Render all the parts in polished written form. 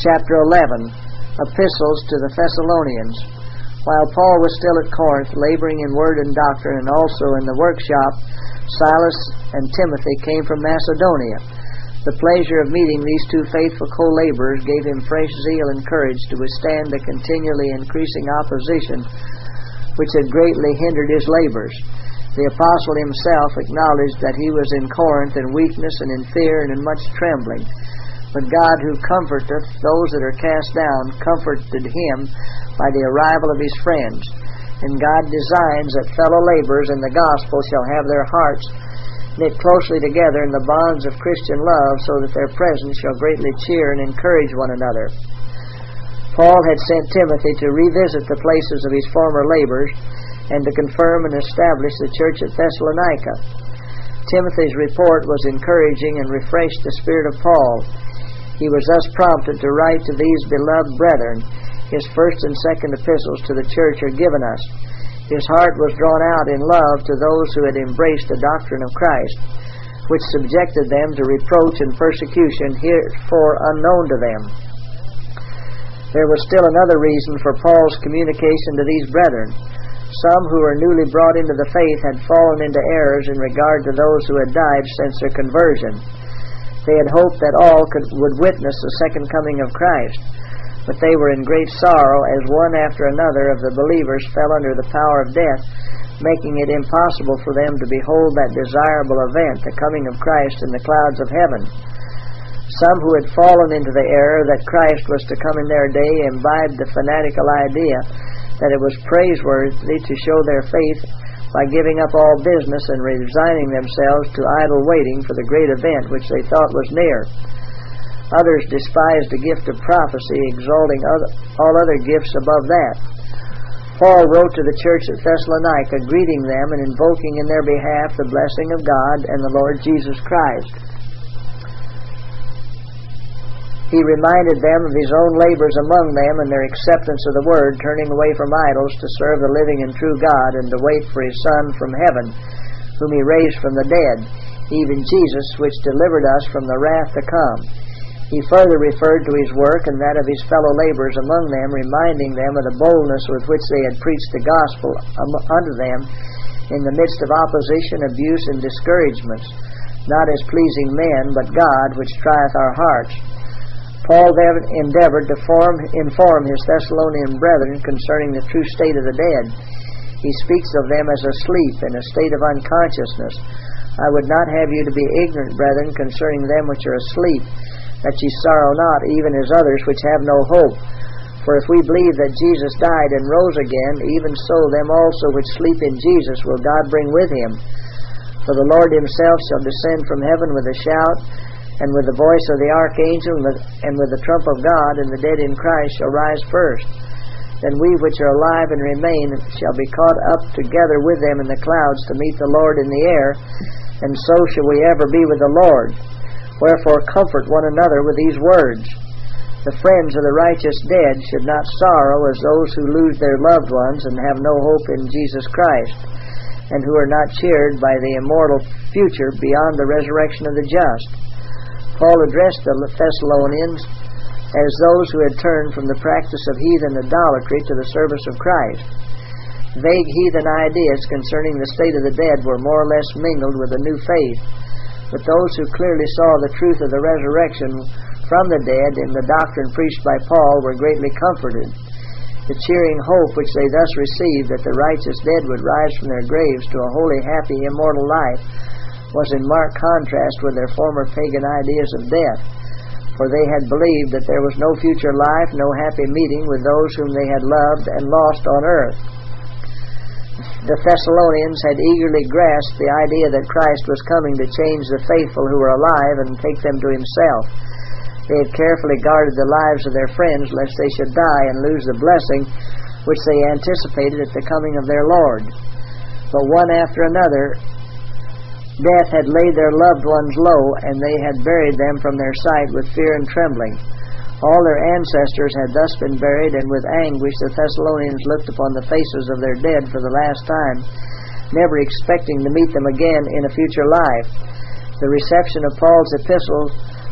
Chapter 11, Epistles to the Thessalonians. While Paul was still at Corinth, laboring in word and doctrine, and also in the workshop, Silas and Timothy came from Macedonia. The pleasure of meeting these two faithful co-laborers gave him fresh zeal and courage to withstand the continually increasing opposition which had greatly hindered his labors. The apostle himself acknowledged that he was in Corinth in weakness and in fear and in much trembling. But God, who comforteth those that are cast down, comforted him by the arrival of his friends. And God designs that fellow laborers in the gospel shall have their hearts knit closely together in the bonds of Christian love, so that their presence shall greatly cheer and encourage one another. Paul had sent Timothy to revisit the places of his former labors and to confirm and establish the church at Thessalonica. Timothy's report was encouraging and refreshed the spirit of Paul. He was thus prompted to write to these beloved brethren. His first and second epistles to the church are given us. His heart was drawn out in love to those who had embraced the doctrine of Christ, which subjected them to reproach and persecution heretofore unknown to them. There was still another reason for Paul's communication to these brethren. Some who were newly brought into the faith had fallen into errors in regard to those who had died since their conversion. They had hoped that all would witness the second coming of Christ, but they were in great sorrow as one after another of the believers fell under the power of death, making it impossible for them to behold that desirable event, the coming of Christ in the clouds of heaven. Some who had fallen into the error that Christ was to come in their day imbibed the fanatical idea that it was praiseworthy to show their faith by giving up all business and resigning themselves to idle waiting for the great event which they thought was near. Others despised the gift of prophecy, exalting all other gifts above that. Paul wrote to the church at Thessalonica, greeting them and invoking in their behalf the blessing of God and the Lord Jesus Christ. He reminded them of his own labors among them and their acceptance of the word, turning away from idols to serve the living and true God and to wait for his Son from heaven, whom he raised from the dead, even Jesus, which delivered us from the wrath to come. He further referred to his work and that of his fellow laborers among them, reminding them of the boldness with which they had preached the gospel unto them in the midst of opposition, abuse, and discouragements, not as pleasing men, but God, which trieth our hearts. Paul endeavored to inform his Thessalonian brethren concerning the true state of the dead. He speaks of them as asleep, in a state of unconsciousness. I would not have you to be ignorant, brethren, concerning them which are asleep, that ye sorrow not, even as others which have no hope. For if we believe that Jesus died and rose again, even so them also which sleep in Jesus will God bring with him. For the Lord himself shall descend from heaven with a shout, and with the voice of the archangel, and with the trump of God, and the dead in Christ shall rise first. Then we which are alive and remain shall be caught up together with them in the clouds to meet the Lord in the air, and so shall we ever be with the Lord. Wherefore comfort one another with these words. The friends of the righteous dead should not sorrow as those who lose their loved ones and have no hope in Jesus Christ, and who are not cheered by the immortal future beyond the resurrection of the just. Paul addressed the Thessalonians as those who had turned from the practice of heathen idolatry to the service of Christ. Vague heathen ideas concerning the state of the dead were more or less mingled with the new faith, but those who clearly saw the truth of the resurrection from the dead in the doctrine preached by Paul were greatly comforted. The cheering hope which they thus received that the righteous dead would rise from their graves to a holy, happy, immortal life was in marked contrast with their former pagan ideas of death, for they had believed that there was no future life, no happy meeting with those whom they had loved and lost on earth. The Thessalonians had eagerly grasped the idea that Christ was coming to change the faithful who were alive and take them to himself. They had carefully guarded the lives of their friends lest they should die and lose the blessing which they anticipated at the coming of their Lord. But one after another, death had laid their loved ones low, and they had buried them from their sight with fear and trembling. All their ancestors had thus been buried, and with anguish the Thessalonians looked upon the faces of their dead for the last time, never expecting to meet them again in a future life. The reception of Paul's epistle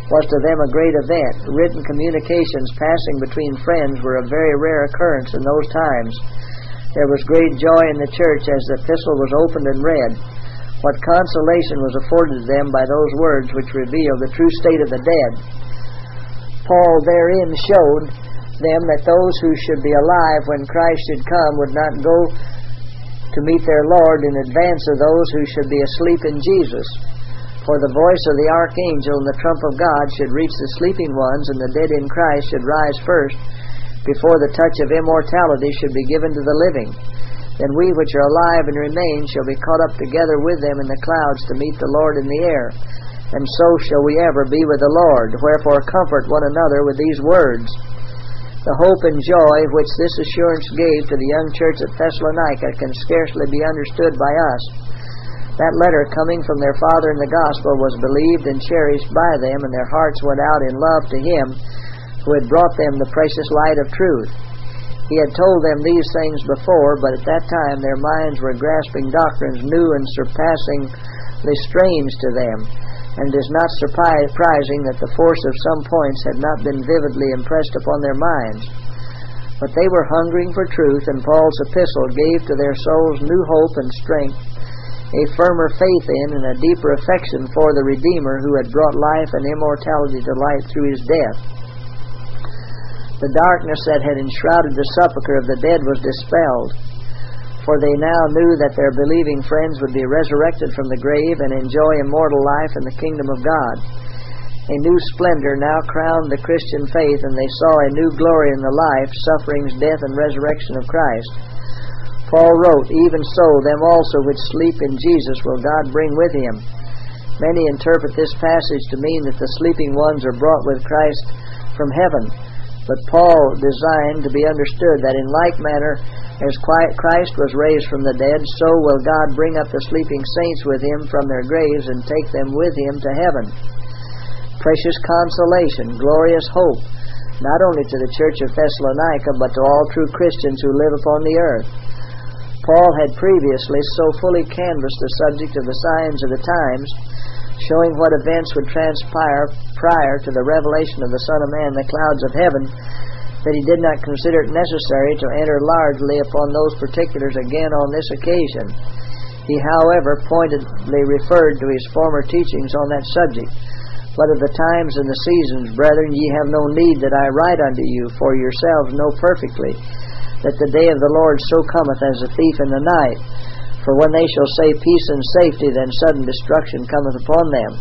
was to them a great event. Written communications passing between friends were a very rare occurrence in those times. There was great joy in the church as the epistle was opened and read. What consolation was afforded to them by those words which reveal the true state of the dead. Paul therein showed them that those who should be alive when Christ should come would not go to meet their Lord in advance of those who should be asleep in Jesus. For the voice of the archangel and the trump of God should reach the sleeping ones, and the dead in Christ should rise first, before the touch of immortality should be given to the living. Then we which are alive and remain shall be caught up together with them in the clouds to meet the Lord in the air. And so shall we ever be with the Lord. Wherefore comfort one another with these words. The hope and joy which this assurance gave to the young church at Thessalonica can scarcely be understood by us. That letter coming from their father in the gospel was believed and cherished by them, and their hearts went out in love to him who had brought them the precious light of truth. He had told them these things before, but at that time their minds were grasping doctrines new and surpassingly strange to them, and it is not surprising that the force of some points had not been vividly impressed upon their minds. But they were hungering for truth, and Paul's epistle gave to their souls new hope and strength, a firmer faith in and a deeper affection for the Redeemer who had brought life and immortality to light through his death. The darkness that had enshrouded the sepulchre of the dead was dispelled, for they now knew that their believing friends would be resurrected from the grave and enjoy immortal life in the kingdom of God. A new splendor now crowned the Christian faith, and they saw a new glory in the life, sufferings, death, and resurrection of Christ. Paul wrote, "Even so, them also which sleep in Jesus will God bring with him." Many interpret this passage to mean that the sleeping ones are brought with Christ from heaven. But Paul designed to be understood that in like manner as Christ was raised from the dead, so will God bring up the sleeping saints with him from their graves and take them with him to heaven. Precious consolation, glorious hope, not only to the church of Thessalonica, but to all true Christians who live upon the earth. Paul had previously so fully canvassed the subject of the signs of the times, showing what events would transpire prior to the revelation of the Son of Man in the clouds of heaven, that he did not consider it necessary to enter largely upon those particulars again on this occasion. He, however, pointedly referred to his former teachings on that subject. "But of the times and the seasons, brethren, ye have no need that I write unto you, for yourselves know perfectly that the day of the Lord so cometh as a thief in the night. For when they shall say peace and safety, then sudden destruction cometh upon them."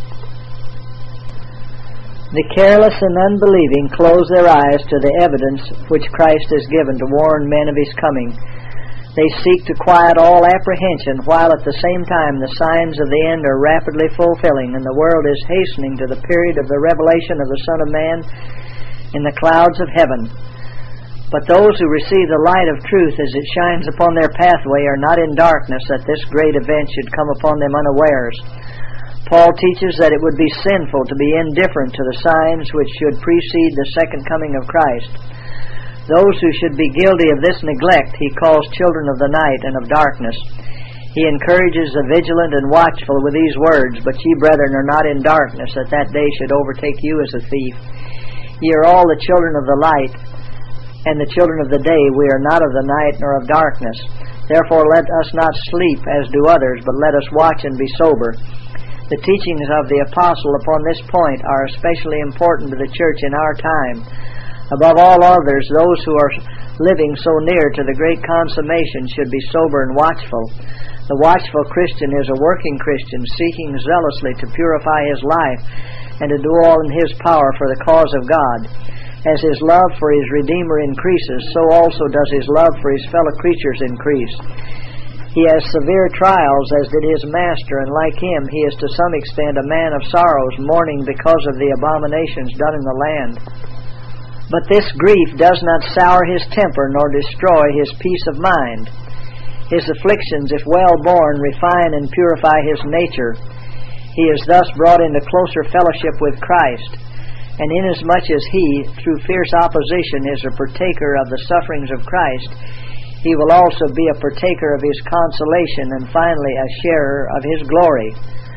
The careless and unbelieving close their eyes to the evidence which Christ has given to warn men of his coming. They seek to quiet all apprehension, while at the same time the signs of the end are rapidly fulfilling, and the world is hastening to the period of the revelation of the Son of Man in the clouds of heaven. But those who receive the light of truth as it shines upon their pathway are not in darkness that this great event should come upon them unawares. Paul teaches that it would be sinful to be indifferent to the signs which should precede the second coming of Christ. Those who should be guilty of this neglect he calls children of the night and of darkness. He encourages the vigilant and watchful with these words, "But ye, brethren, are not in darkness, that that day should overtake you as a thief. Ye are all the children of the light, and the children of the day. We are not of the night nor of darkness. Therefore let us not sleep as do others, but let us watch and be sober." The teachings of the apostle upon this point are especially important to the church in our time. Above all others, those who are living so near to the great consummation should be sober and watchful. The watchful Christian is a working Christian, seeking zealously to purify his life and to do all in his power for the cause of God. As his love for his Redeemer increases, so also does his love for his fellow creatures increase. He has severe trials, as did his master, and like him, he is to some extent a man of sorrows, mourning because of the abominations done in the land. But this grief does not sour his temper, nor destroy his peace of mind. His afflictions, if well borne, refine and purify his nature. He is thus brought into closer fellowship with Christ, and inasmuch as he, through fierce opposition, is a partaker of the sufferings of Christ, he will also be a partaker of his consolation, and finally a sharer of his glory.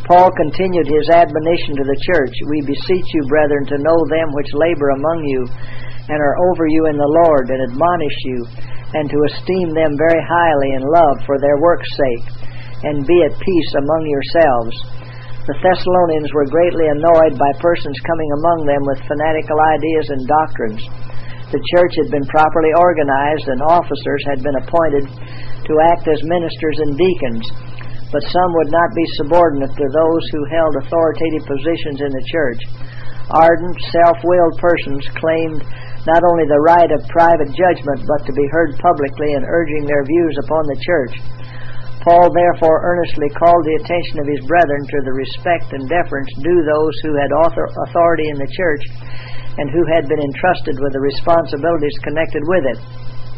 Paul continued his admonition to the church, "We beseech you, brethren, to know them which labor among you, and are over you in the Lord, and admonish you, and to esteem them very highly in love for their work's sake, and be at peace among yourselves." The Thessalonians were greatly annoyed by persons coming among them with fanatical ideas and doctrines. The church had been properly organized, and officers had been appointed to act as ministers and deacons, but some would not be subordinate to those who held authoritative positions in the church. Ardent, self-willed persons claimed not only the right of private judgment, but to be heard publicly in urging their views upon the church. Paul therefore earnestly called the attention of his brethren to the respect and deference due those who had authority in the church and who had been entrusted with the responsibilities connected with it.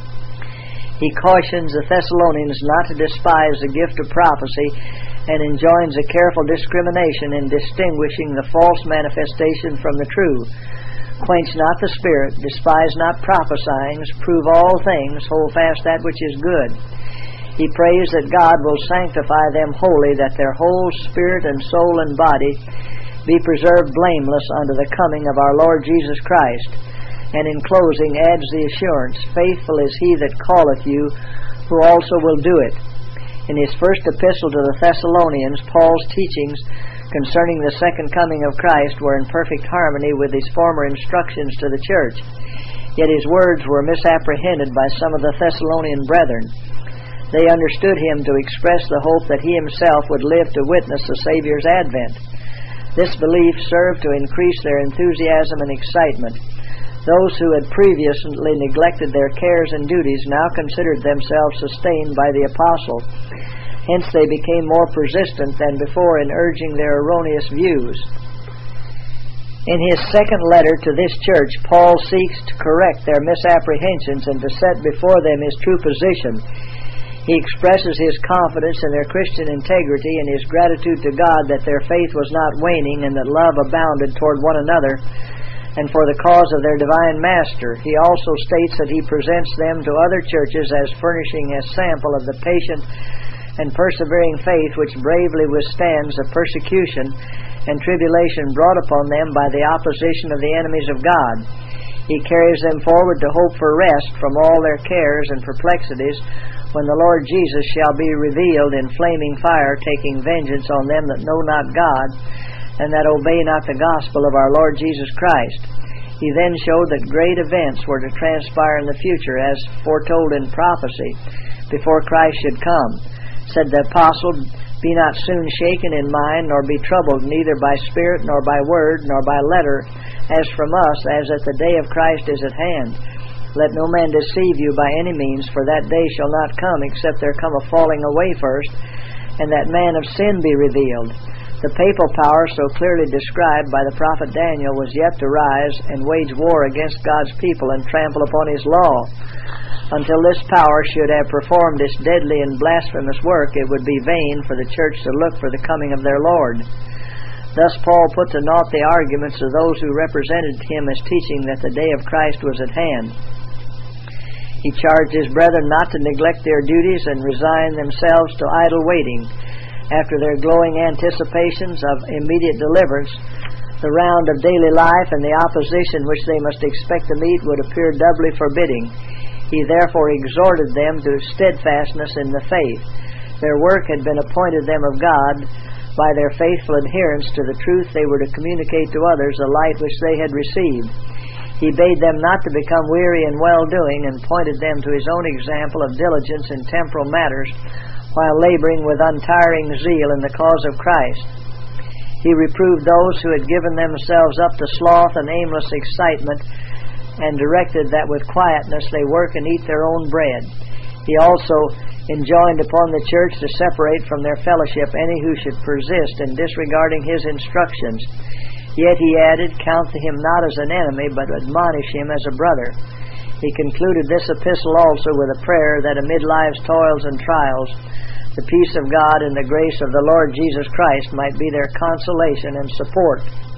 He cautions the Thessalonians not to despise the gift of prophecy and enjoins a careful discrimination in distinguishing the false manifestation from the true. "Quench not the spirit, despise not prophesying, prove all things, hold fast that which is good." He prays that God will sanctify them wholly, that their whole spirit and soul and body be preserved blameless unto the coming of our Lord Jesus Christ. And in closing adds the assurance, "Faithful is he that calleth you, who also will do it." In his first epistle to the Thessalonians, Paul's teachings concerning the second coming of Christ were in perfect harmony with his former instructions to the church. Yet his words were misapprehended by some of the Thessalonian brethren. They understood him to express the hope that he himself would live to witness the Savior's advent. This belief served to increase their enthusiasm and excitement. Those who had previously neglected their cares and duties now considered themselves sustained by the apostle. Hence they became more persistent than before in urging their erroneous views. In his second letter to this church, Paul seeks to correct their misapprehensions and to set before them his true position. He expresses his confidence in their Christian integrity and his gratitude to God that their faith was not waning and that love abounded toward one another and for the cause of their divine Master. He also states that he presents them to other churches as furnishing a sample of the patient and persevering faith which bravely withstands the persecution and tribulation brought upon them by the opposition of the enemies of God. He carries them forward to hope for rest from all their cares and perplexities when the Lord Jesus shall be revealed in flaming fire, taking vengeance on them that know not God, and that obey not the gospel of our Lord Jesus Christ. He then showed that great events were to transpire in the future, as foretold in prophecy, before Christ should come. Said the apostle, "Be not soon shaken in mind, nor be troubled, neither by spirit, nor by word, nor by letter, as from us, as that the day of Christ is at hand. Let no man deceive you by any means, for that day shall not come, except there come a falling away first, and that man of sin be revealed." The papal power so clearly described by the prophet Daniel was yet to rise and wage war against God's people and trample upon his law. Until this power should have performed its deadly and blasphemous work, it would be vain for the church to look for the coming of their Lord. Thus Paul put to naught the arguments of those who represented him as teaching that the day of Christ was at hand. He charged his brethren not to neglect their duties and resign themselves to idle waiting. After their glowing anticipations of immediate deliverance, the round of daily life and the opposition which they must expect to meet would appear doubly forbidding. He therefore exhorted them to steadfastness in the faith. Their work had been appointed them of God. By their faithful adherence to the truth, they were to communicate to others the light which they had received. He bade them not to become weary in well-doing, and pointed them to his own example of diligence in temporal matters, while laboring with untiring zeal in the cause of Christ. He reproved those who had given themselves up to sloth and aimless excitement, and directed that with quietness they work and eat their own bread. He also enjoined upon the church to separate from their fellowship any who should persist in disregarding his instructions. Yet he added, "Count him not as an enemy, but admonish him as a brother." He concluded this epistle also with a prayer that amid life's toils and trials, the peace of God and the grace of the Lord Jesus Christ might be their consolation and support.